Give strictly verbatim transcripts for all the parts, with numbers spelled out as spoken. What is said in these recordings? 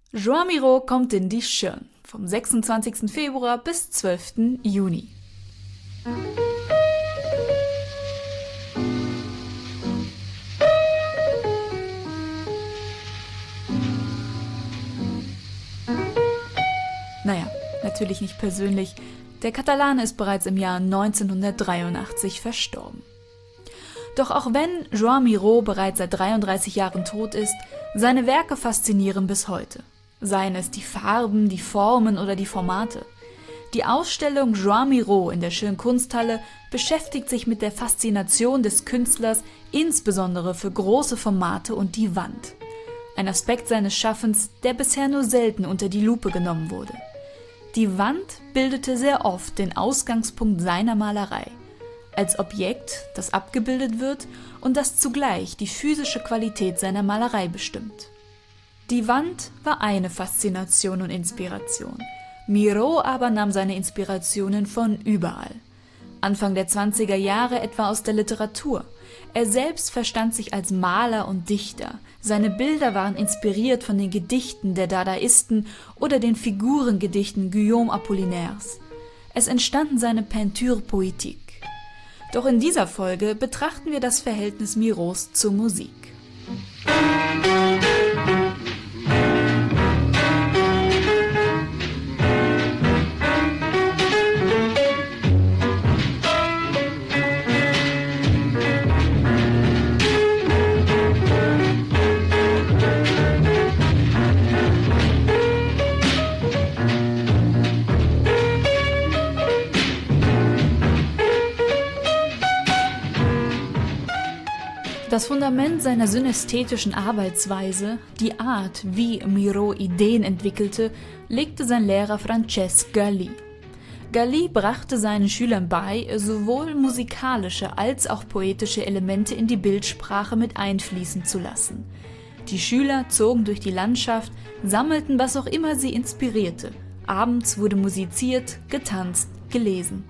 Joan Miró kommt in die Schirn, vom sechsundzwanzigsten Februar bis zwölften Juni. Naja, natürlich nicht persönlich, der Katalane ist bereits im Jahr neunzehnhundertdreiundachtzig verstorben. Doch auch wenn Joan Miró bereits seit dreiunddreißig Jahren tot ist, seine Werke faszinieren bis heute. Seien es die Farben, die Formen oder die Formate. Die Ausstellung Joan Miró in der Schönen Kunsthalle beschäftigt sich mit der Faszination des Künstlers, insbesondere für große Formate und die Wand. Ein Aspekt seines Schaffens, der bisher nur selten unter die Lupe genommen wurde. Die Wand bildete sehr oft den Ausgangspunkt seiner Malerei, als Objekt, das abgebildet wird und das zugleich die physische Qualität seiner Malerei bestimmt. Die Wand war eine Faszination und Inspiration. Miró aber nahm seine Inspirationen von überall. Anfang der zwanziger Jahre etwa aus der Literatur. Er selbst verstand sich als Maler und Dichter. Seine Bilder waren inspiriert von den Gedichten der Dadaisten oder den Figurengedichten Guillaume Apollinaires. Es entstanden seine Peinture poétique. Doch in dieser Folge betrachten wir das Verhältnis Mirós zur Musik. Das Fundament seiner synästhetischen Arbeitsweise, die Art, wie Miró Ideen entwickelte, legte sein Lehrer Francesc Galí. Galí brachte seinen Schülern bei, sowohl musikalische als auch poetische Elemente in die Bildsprache mit einfließen zu lassen. Die Schüler zogen durch die Landschaft, sammelten, was auch immer sie inspirierte. Abends wurde musiziert, getanzt, gelesen.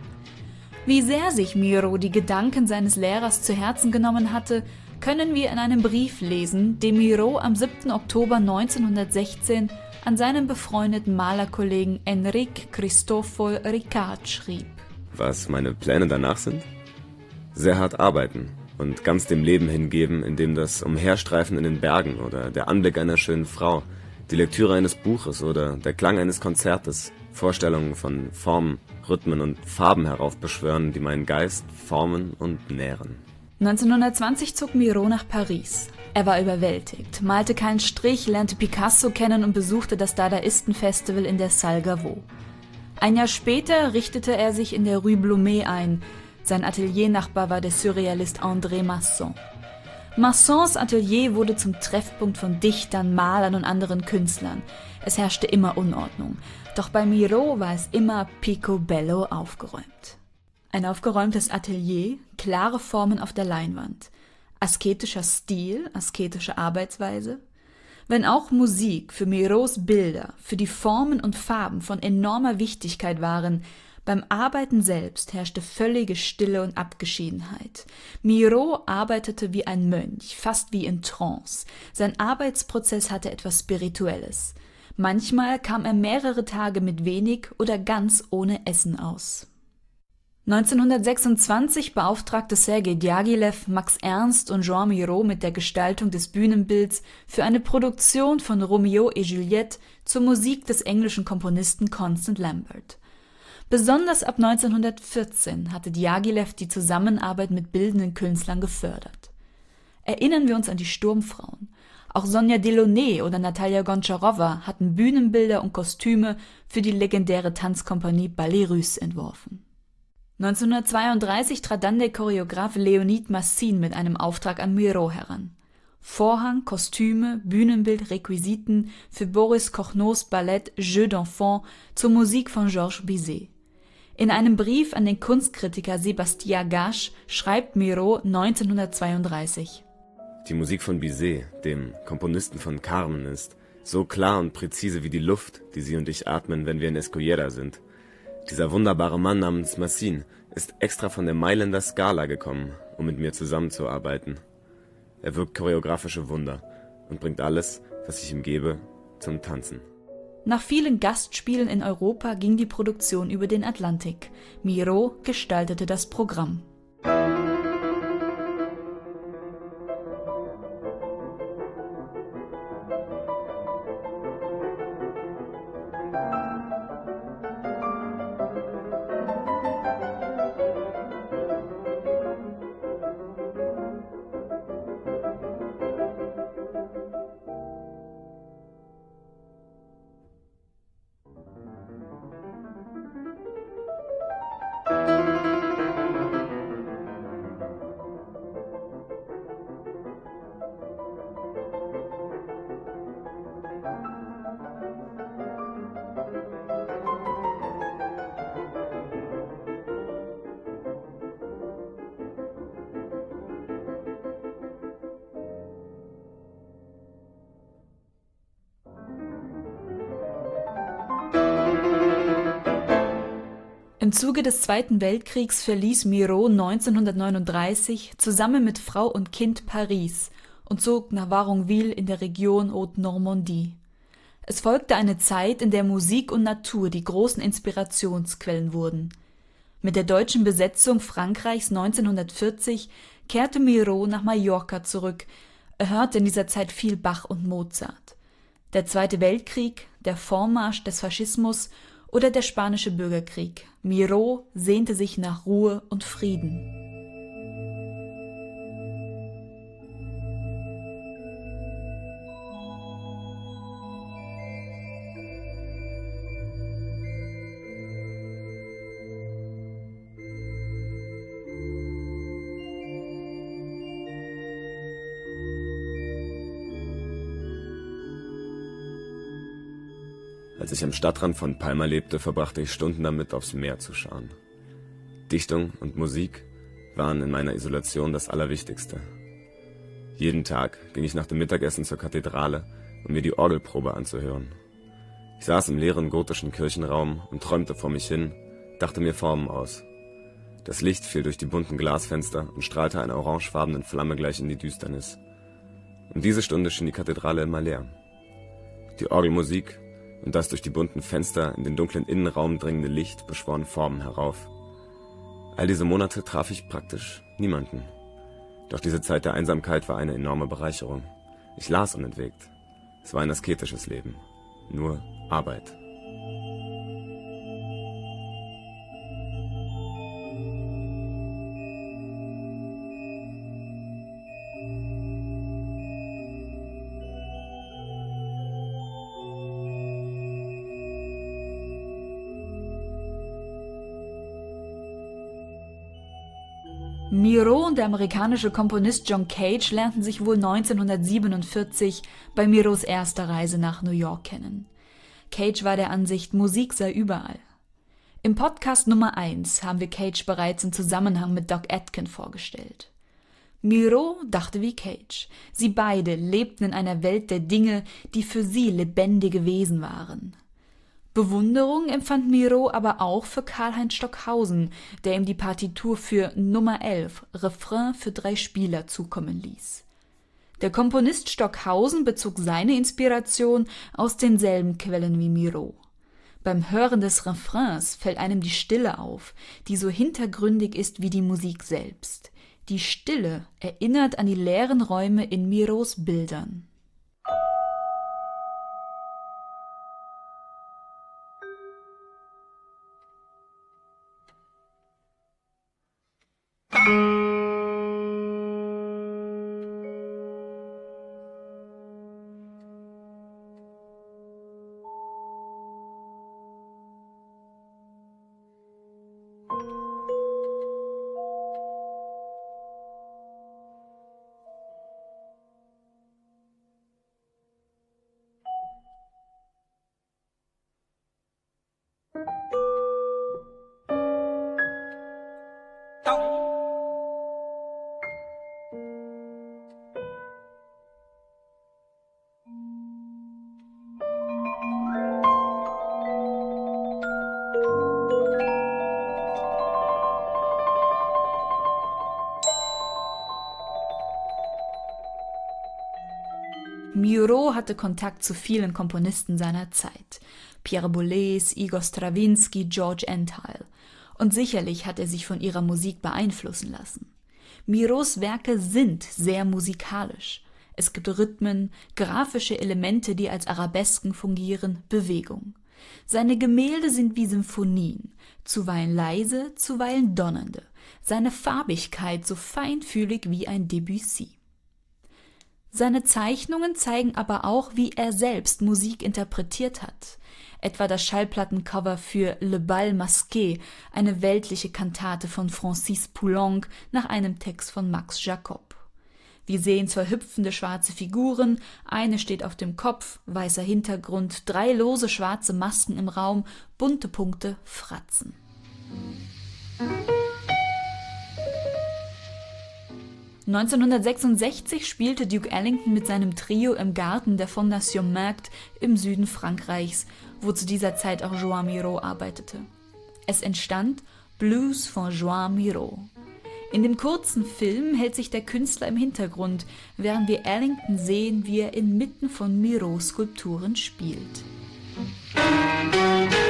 Wie sehr sich Miró die Gedanken seines Lehrers zu Herzen genommen hatte, können wir in einem Brief lesen, den Miró am siebten Oktober neunzehnhundertsechzehn an seinen befreundeten Malerkollegen Enric Cristòfol Ricart schrieb. Was meine Pläne danach sind? Sehr hart arbeiten und ganz dem Leben hingeben, indem das Umherstreifen in den Bergen oder der Anblick einer schönen Frau, die Lektüre eines Buches oder der Klang eines Konzertes, Vorstellungen von Formen, Rhythmen und Farben heraufbeschwören, die meinen Geist formen und nähren. neunzehnhundertzwanzig zog Miró nach Paris. Er war überwältigt, malte keinen Strich, lernte Picasso kennen und besuchte das Dadaisten-Festival in der Salle Gaveau. Ein Jahr später richtete er sich in der Rue Blomet ein. Sein Ateliernachbar war der Surrealist André Masson. Massons Atelier wurde zum Treffpunkt von Dichtern, Malern und anderen Künstlern. Es herrschte immer Unordnung. Doch bei Miró war es immer picobello aufgeräumt. Ein aufgeräumtes Atelier, klare Formen auf der Leinwand, asketischer Stil, asketische Arbeitsweise. Wenn auch Musik für Mirós Bilder, für die Formen und Farben von enormer Wichtigkeit waren, beim Arbeiten selbst herrschte völlige Stille und Abgeschiedenheit. Miró arbeitete wie ein Mönch, fast wie in Trance. Sein Arbeitsprozess hatte etwas Spirituelles. Manchmal kam er mehrere Tage mit wenig oder ganz ohne Essen aus. neunzehnhundertsechsundzwanzig beauftragte Sergei Djagilev Max Ernst und Joan Miró mit der Gestaltung des Bühnenbilds für eine Produktion von Roméo et Juliette zur Musik des englischen Komponisten Constant Lambert. Besonders ab neunzehnhundertvierzehn hatte Djagilev die Zusammenarbeit mit bildenden Künstlern gefördert. Erinnern wir uns an die Sturmfrauen. Auch Sonja Delaunay oder Natalia Goncharowa hatten Bühnenbilder und Kostüme für die legendäre Tanzkompanie Ballet Russe entworfen. neunzehnhundertzweiunddreißig trat dann der Choreograf Leonid Massine mit einem Auftrag an Miró heran. Vorhang, Kostüme, Bühnenbild, Requisiten für Boris Kochnows Ballett Jeux d'enfants zur Musik von Georges Bizet. In einem Brief an den Kunstkritiker Sébastien Gache schreibt Miró neunzehnhundertzweiunddreißig: Die Musik von Bizet, dem Komponisten von Carmen, ist so klar und präzise wie die Luft, die Sie und ich atmen, wenn wir in Escollera sind. Dieser wunderbare Mann namens Massine ist extra von der Mailänder Scala gekommen, um mit mir zusammenzuarbeiten. Er wirkt choreografische Wunder und bringt alles, was ich ihm gebe, zum Tanzen. Nach vielen Gastspielen in Europa ging die Produktion über den Atlantik. Miró gestaltete das Programm. Im Zuge des Zweiten Weltkriegs verließ Miró neunzehnhundertneununddreißig zusammen mit Frau und Kind Paris und zog nach Varongville in der Region Haute-Normandie. Es folgte eine Zeit, in der Musik und Natur die großen Inspirationsquellen wurden. Mit der deutschen Besetzung Frankreichs neunzehnhundertvierzig kehrte Miró nach Mallorca zurück. Er hörte in dieser Zeit viel Bach und Mozart. Der Zweite Weltkrieg, der Vormarsch des Faschismus oder der Spanische Bürgerkrieg. Miró sehnte sich nach Ruhe und Frieden. Als ich am Stadtrand von Palma lebte, verbrachte ich Stunden damit, aufs Meer zu schauen. Dichtung und Musik waren in meiner Isolation das Allerwichtigste. Jeden Tag ging ich nach dem Mittagessen zur Kathedrale, um mir die Orgelprobe anzuhören. Ich saß im leeren gotischen Kirchenraum und träumte vor mich hin, dachte mir Formen aus. Das Licht fiel durch die bunten Glasfenster und strahlte einer orangefarbenen Flamme gleich in die Düsternis. Um diese Stunde schien die Kathedrale immer leer. Die Orgelmusik und das durch die bunten Fenster in den dunklen Innenraum dringende Licht beschworen Formen herauf. All diese Monate traf ich praktisch niemanden. Doch diese Zeit der Einsamkeit war eine enorme Bereicherung. Ich las unentwegt. Es war ein asketisches Leben. Nur Arbeit. Miró und der amerikanische Komponist John Cage lernten sich wohl neunzehnhundertsiebenundvierzig bei Mirós erster Reise nach New York kennen. Cage war der Ansicht, Musik sei überall. Im Podcast Nummer eins haben wir Cage bereits im Zusammenhang mit Doc Atkin vorgestellt. Miró dachte wie Cage. Sie beide lebten in einer Welt der Dinge, die für sie lebendige Wesen waren. Bewunderung empfand Miró aber auch für Karlheinz Stockhausen, der ihm die Partitur für Nummer elf, Refrain für drei Spieler, zukommen ließ. Der Komponist Stockhausen bezog seine Inspiration aus denselben Quellen wie Miró. Beim Hören des Refrains fällt einem die Stille auf, die so hintergründig ist wie die Musik selbst. Die Stille erinnert an die leeren Räume in Mirós Bildern. Miro hatte Kontakt zu vielen Komponisten seiner Zeit. Pierre Boulez, Igor Strawinsky, George Antheil. Und sicherlich hat er sich von ihrer Musik beeinflussen lassen. Miros Werke sind sehr musikalisch. Es gibt Rhythmen, grafische Elemente, die als Arabesken fungieren, Bewegung. Seine Gemälde sind wie Symphonien, zuweilen leise, zuweilen donnernde. Seine Farbigkeit so feinfühlig wie ein Debussy. Seine Zeichnungen zeigen aber auch, wie er selbst Musik interpretiert hat. Etwa das Schallplattencover für Le Bal Masqué, eine weltliche Kantate von Francis Poulenc nach einem Text von Max Jacob. Wir sehen zwei hüpfende schwarze Figuren, eine steht auf dem Kopf, weißer Hintergrund, drei lose schwarze Masken im Raum, bunte Punkte, Fratzen. neunzehnhundertsechsundsechzig spielte Duke Ellington mit seinem Trio im Garten der Fondation Markt im Süden Frankreichs, wo zu dieser Zeit auch Joan Miró arbeitete. Es entstand Blues von Joan Miró. In dem kurzen Film hält sich der Künstler im Hintergrund, während wir Ellington sehen, wie er inmitten von Mirós Skulpturen spielt.